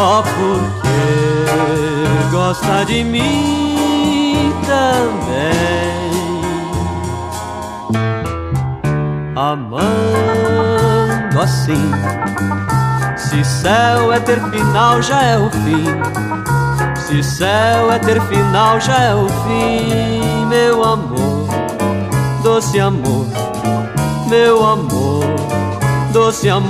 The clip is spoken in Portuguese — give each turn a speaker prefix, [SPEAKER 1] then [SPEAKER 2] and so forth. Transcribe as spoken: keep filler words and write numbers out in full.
[SPEAKER 1] só porque gosta de mim também. Amando assim, se céu é ter final, já é o fim. Se céu é ter final, já é o fim. Meu amor, doce amor, meu amor, doce amor.